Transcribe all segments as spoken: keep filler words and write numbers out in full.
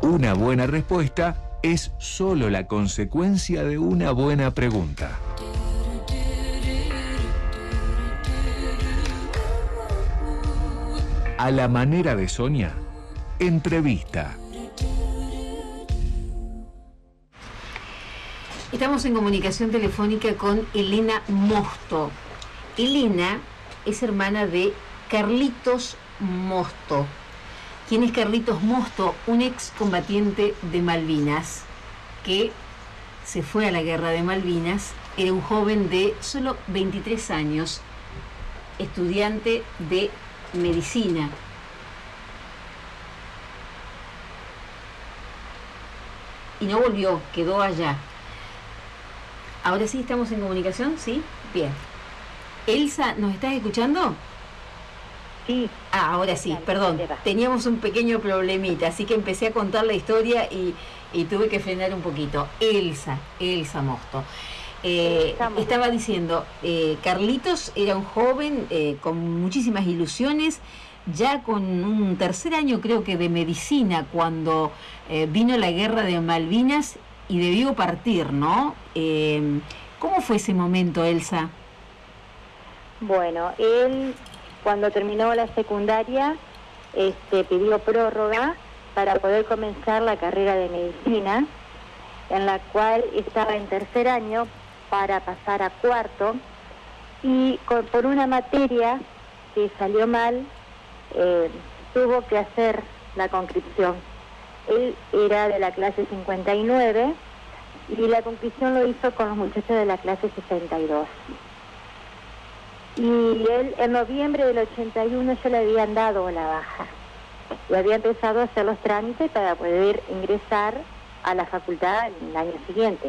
Una buena respuesta es solo la consecuencia de una buena pregunta. A la manera de Sonia, entrevista. Estamos en comunicación telefónica con Elena Mosto. Elena es hermana de Carlitos Mosto. ¿Quién es Carlitos Mosto? Un excombatiente de Malvinas que se fue a la guerra de Malvinas. Era un joven de solo veintitrés años, estudiante de medicina. Y no volvió, quedó allá. Ahora sí estamos en comunicación, ¿sí? Bien. Elsa, ¿nos estás escuchando? Sí. Ah, ahora sí, perdón. Teníamos un pequeño problemita, así que empecé a contar la historia y, y tuve que frenar un poquito. Elsa, Elsa Mosto. Eh, estaba diciendo, eh, Carlitos era un joven eh, con muchísimas ilusiones, ya con un tercer año creo que de medicina, cuando eh, vino la guerra de Malvinas y debió partir, ¿no? Eh, ¿Cómo fue ese momento, Elsa? Bueno, él cuando terminó la secundaria este, pidió prórroga para poder comenzar la carrera de medicina, en la cual estaba en tercer año para pasar a cuarto, y con, por una materia que salió mal, eh, tuvo que hacer la conscripción. Él era de la clase cincuenta y nueve y la conscripción lo hizo con los muchachos de la clase sesenta y dos. Y él en noviembre del ochenta y uno ya le habían dado la baja y había empezado a hacer los trámites para poder ingresar a la facultad el año siguiente.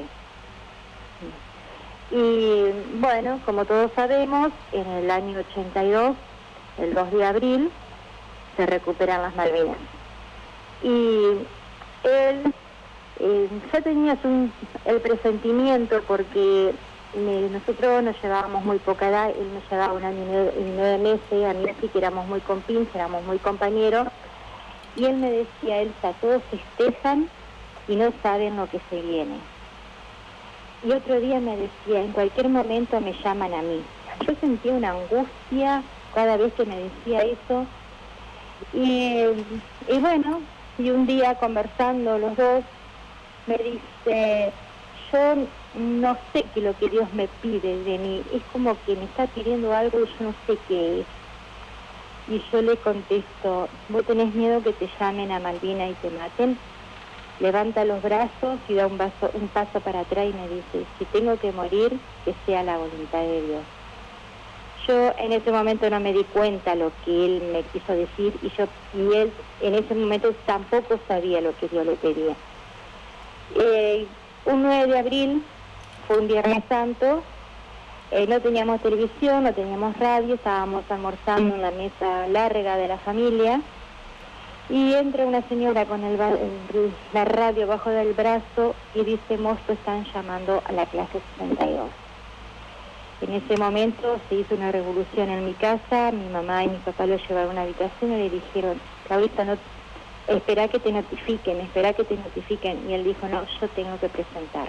Y bueno, como todos sabemos, en el año ochenta y dos, el dos de abril, se recuperan las Malvinas. Y él eh, ya tenía un, el presentimiento, porque me, nosotros nos llevábamos muy poca edad, él me llevaba un año y nueve, y nueve meses, a mí sí que éramos muy compinches, éramos muy compañeros, y él me decía, Elsa, todos festejan y no saben lo que se viene. Y otro día me decía, en cualquier momento me llaman a mí. Yo sentía una angustia cada vez que me decía eso. Y, y bueno, y un día conversando los dos, me dice, yo no sé qué es lo que Dios me pide de mí. Es como que me está pidiendo algo y yo no sé qué es. Y yo le contesto, ¿vos tenés miedo que te llamen a Malvina y te maten? Levanta los brazos y da un, vaso, un paso para atrás y me dice, si tengo que morir, que sea la voluntad de Dios. Yo en ese momento no me di cuenta lo que él me quiso decir, y yo y él en ese momento tampoco sabía lo que Dios le pedía. Eh, un nueve de abril, fue un Viernes Santo, eh, no teníamos televisión, no teníamos radio, estábamos almorzando en la mesa larga de la familia, y entra una señora con el, el, la radio bajo del brazo y dice, Mosto, están llamando a la clase sesenta y dos. En ese momento se hizo una revolución en mi casa, mi mamá y mi papá lo llevaron a una habitación y le dijeron, ahorita no, espera que te notifiquen, espera que te notifiquen. Y él dijo, no, yo tengo que presentarme.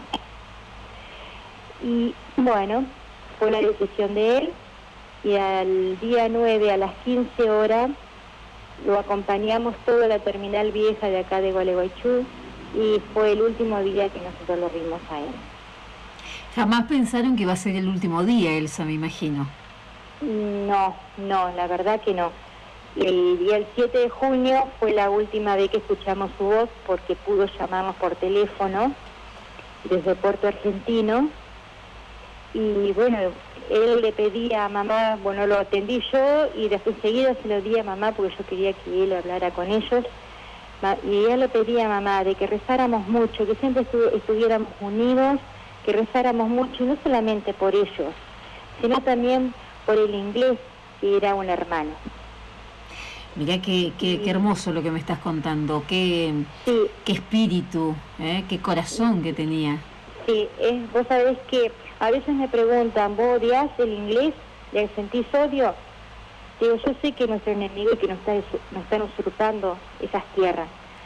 Y bueno, fue la decisión de él, y al día nueve a las quince horas lo acompañamos toda la terminal vieja de acá de Gualeguaychú, y fue el último día que nosotros lo vimos a él. Jamás pensaron que iba a ser el último día, Elsa, me imagino. No, no, la verdad que no. El día el siete de junio fue la última vez que escuchamos su voz, porque pudo llamarnos por teléfono desde Puerto Argentino. Y bueno, él le pedía a mamá, bueno, lo atendí yo y después enseguida se lo di a mamá porque yo quería que él hablara con ellos. Y él le pedía a mamá de que rezáramos mucho, que siempre estu estuviéramos unidos, que rezáramos mucho, y no solamente por ellos, sino también por el inglés, que era un hermano. Mirá qué, qué, sí. Qué hermoso lo que me estás contando, qué, sí. Qué espíritu, ¿eh? Qué corazón que tenía. Sí, es, vos sabés que a veces me preguntan, ¿vos odiás el inglés? ¿Le sentís odio? Digo, yo sé que nuestro enemigo y que nos, está, nos están usurpando esas tierras,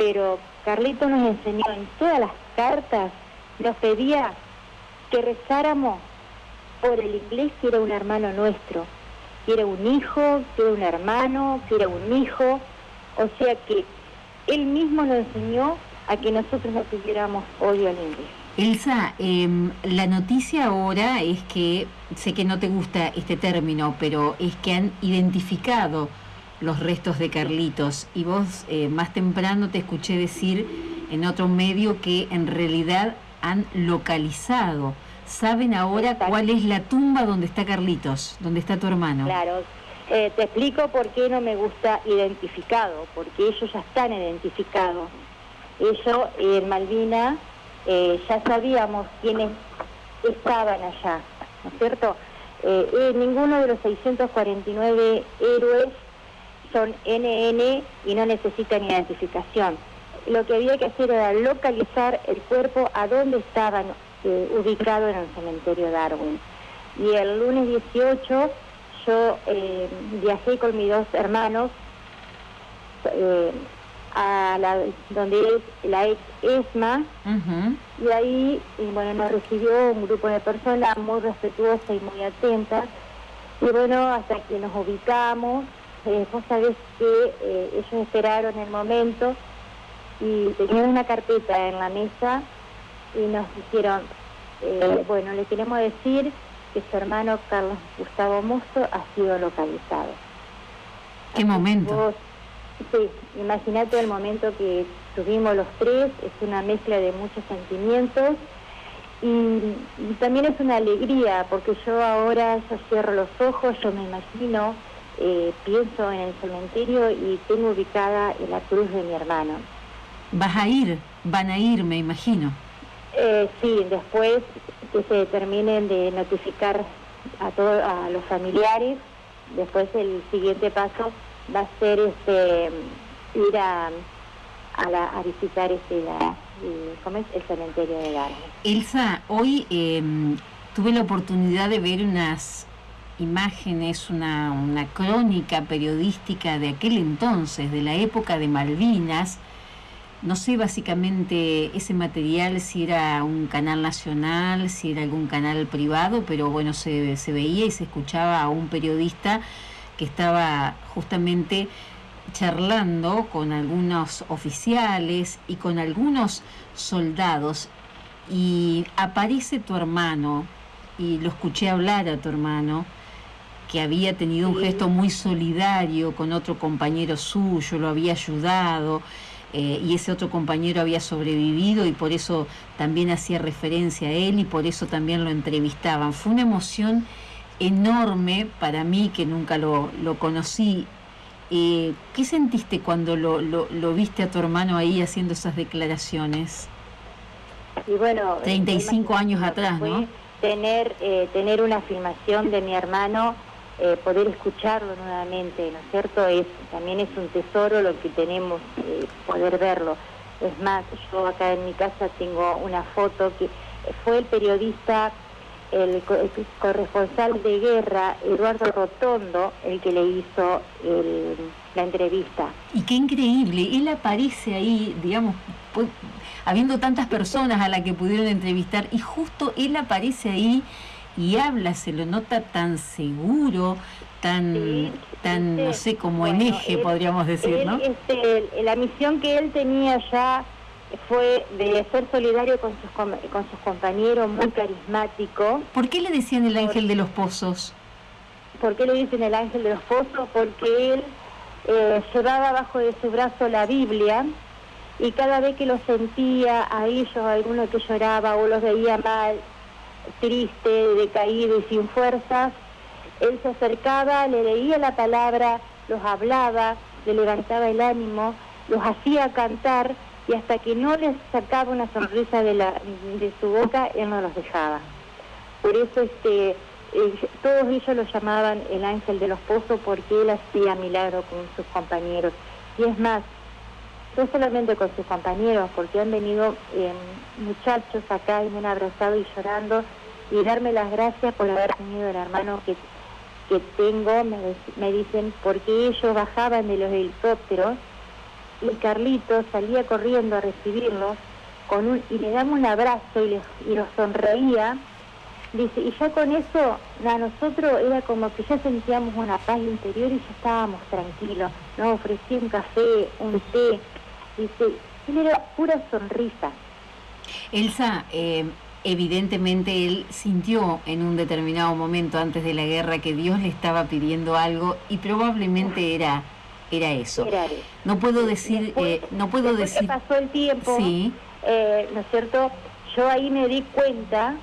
pero Carlito nos enseñó en todas las cartas, nos pedía que rezáramos por el inglés, que era un hermano nuestro, que era un hijo, que era un hermano, que era un hijo, o sea que él mismo nos enseñó a que nosotros no tuviéramos odio al inglés. Elsa, eh, la noticia ahora es que, sé que no te gusta este término, pero es que han identificado los restos de Carlitos, y vos eh, más temprano te escuché decir en otro medio que en realidad han localizado. ¿Saben ahora Exacto. cuál es la tumba donde está Carlitos, donde está tu hermano? Claro, eh, te explico por qué no me gusta identificado, porque ellos ya están identificados. Ellos en Malvinas eh, ya sabíamos quiénes estaban allá, ¿no es cierto? Eh, eh, ninguno de los seiscientos cuarenta y nueve héroes son N N y no necesitan identificación. Lo que había que hacer era localizar el cuerpo a dónde estaban eh, ubicados en el cementerio Darwin. Y el lunes dieciocho yo eh, viajé con mis dos hermanos eh, a la, donde es la ex ESMA, uh-huh. y ahí y bueno, nos recibió un grupo de personas muy respetuosas y muy atentas, y bueno, hasta que nos ubicamos, eh, vos sabés que eh, ellos esperaron el momento y tenían una carpeta en la mesa y nos dijeron, eh, bueno, le queremos decir que su hermano Carlos Gustavo Mosto ha sido localizado. ¿Qué momento? Vos, sí, imagínate el momento que tuvimos los tres, es una mezcla de muchos sentimientos y, y también es una alegría, porque yo ahora yo cierro los ojos, yo me imagino, eh, pienso en el cementerio y tengo ubicada la cruz de mi hermano. ¿Vas a ir? Van a ir, me imagino. Eh, sí, después que se terminen de notificar a todos, a los familiares, después el siguiente paso va a ser este ir a, a, la, a visitar este la, ¿cómo es? El cementerio de Darwin. Elsa, hoy eh, tuve la oportunidad de ver unas imágenes, una, una crónica periodística de aquel entonces, de la época de Malvinas. No sé básicamente ese material si era un canal nacional, si era algún canal privado, pero bueno, se, se veía y se escuchaba a un periodista que estaba justamente charlando con algunos oficiales y con algunos soldados, y aparece tu hermano, y lo escuché hablar a tu hermano, que había tenido un gesto muy solidario con otro compañero suyo, lo había ayudado, eh, y ese otro compañero había sobrevivido y por eso también hacía referencia a él y por eso también lo entrevistaban. Fue una emoción enorme para mí, que nunca lo, lo conocí. Eh, ¿Qué sentiste cuando lo, lo, lo viste a tu hermano ahí haciendo esas declaraciones? Y bueno, treinta y cinco años atrás, ¿no? Tener, eh, tener una filmación de mi hermano, eh, poder escucharlo nuevamente, ¿no es cierto? Es, también es un tesoro lo que tenemos, eh, poder verlo. Es más, yo acá en mi casa tengo una foto que fue el periodista, el, el corresponsal de guerra, Eduardo Rotondo, el que le hizo el, la entrevista. Y qué increíble, él aparece ahí, digamos, pues, habiendo tantas personas a las que pudieron entrevistar, y justo él aparece ahí y habla, se lo nota tan seguro, tan, sí, tan este, no sé, como bueno, en eje, él, podríamos decir, él, ¿no? Este, la misión que él tenía ya fue de ser solidario con sus, con sus compañeros, muy carismático. ¿Por qué le decían el ángel de los pozos? ¿Por qué le dicen el ángel de los pozos? Porque él eh, llevaba bajo de su brazo la Biblia, y cada vez que los sentía a ellos, alguno que lloraba o los veía mal, triste, decaído y sin fuerzas, él se acercaba, le leía la palabra, los hablaba, le levantaba el ánimo, los hacía cantar, y hasta que no les sacaba una sonrisa de, la, de su boca, él no los dejaba. Por eso este, eh, todos ellos lo llamaban el ángel de los pozos, porque él hacía milagros con sus compañeros. Y es más, no solamente con sus compañeros, porque han venido eh, muchachos acá y me han abrazado y llorando y darme las gracias por haber tenido el hermano que, que tengo. Me, me dicen, porque ellos bajaban de los helicópteros y Carlitos salía corriendo a recibirlos con un, y le daba un abrazo y, les, y los sonreía. Dice, y ya con eso, a nosotros era como que ya sentíamos una paz interior y ya estábamos tranquilos. Nos ofrecía un café, un té. Dice, él era pura sonrisa. Elsa, eh, evidentemente él sintió en un determinado momento antes de la guerra que Dios le estaba pidiendo algo y probablemente era era eso. Era eso. No puedo decir, después, eh, no puedo decir. Que pasó el tiempo, sí. eh, ¿no es cierto? Yo ahí me di cuenta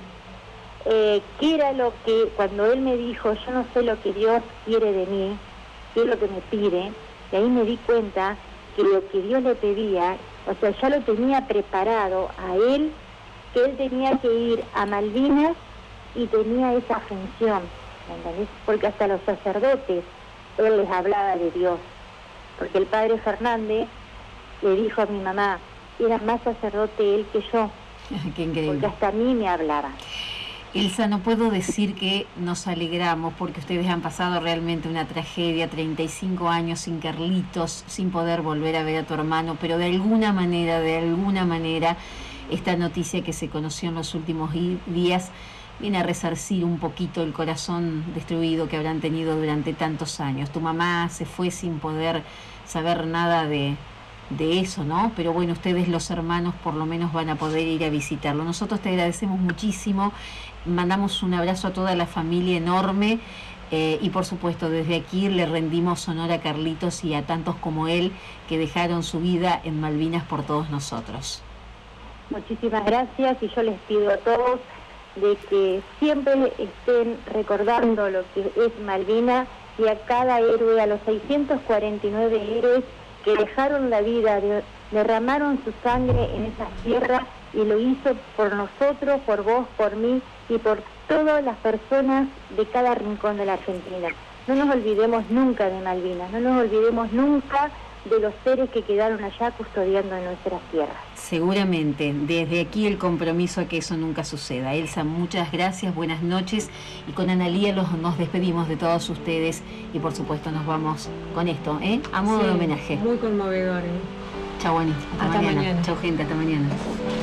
eh, que era lo que cuando él me dijo, yo no sé lo que Dios quiere de mí, qué es lo que me pide, y ahí me di cuenta que lo que Dios le pedía, o sea, ya lo tenía preparado a él, que él tenía que ir a Malvinas y tenía esa función, ¿entendés? Porque hasta los sacerdotes, él les hablaba de Dios, porque el padre Fernández le dijo a mi mamá, era más sacerdote él que yo, qué increíble. Porque hasta a mí me hablaba. Elsa, no puedo decir que nos alegramos porque ustedes han pasado realmente una tragedia, treinta y cinco años sin Carlitos, sin poder volver a ver a tu hermano, pero de alguna manera, de alguna manera, esta noticia que se conoció en los últimos días viene a resarcir un poquito el corazón destruido que habrán tenido durante tantos años. Tu mamá se fue sin poder saber nada de, de eso, ¿no? Pero bueno, ustedes los hermanos por lo menos van a poder ir a visitarlo. Nosotros te agradecemos muchísimo, mandamos un abrazo a toda la familia enorme eh, y por supuesto desde aquí le rendimos honor a Carlitos y a tantos como él que dejaron su vida en Malvinas por todos nosotros. Muchísimas gracias y yo les pido a todos de que siempre estén recordando lo que es Malvinas y a cada héroe, a los seiscientos cuarenta y nueve héroes que dejaron la vida, de, derramaron su sangre en esas tierras y lo hizo por nosotros, por vos, por mí y por todas las personas de cada rincón de la Argentina. No nos olvidemos nunca de Malvinas, no nos olvidemos nunca de los seres que quedaron allá custodiando en nuestras tierras. Seguramente, desde aquí el compromiso a que eso nunca suceda. Elsa, muchas gracias, buenas noches y con Analía los, nos despedimos de todos ustedes y por supuesto nos vamos con esto, ¿eh? A modo sí, de homenaje. Muy conmovedor, ¿eh? Chau, Ani. Hasta, hasta mañana. mañana. Chau, gente. Hasta mañana.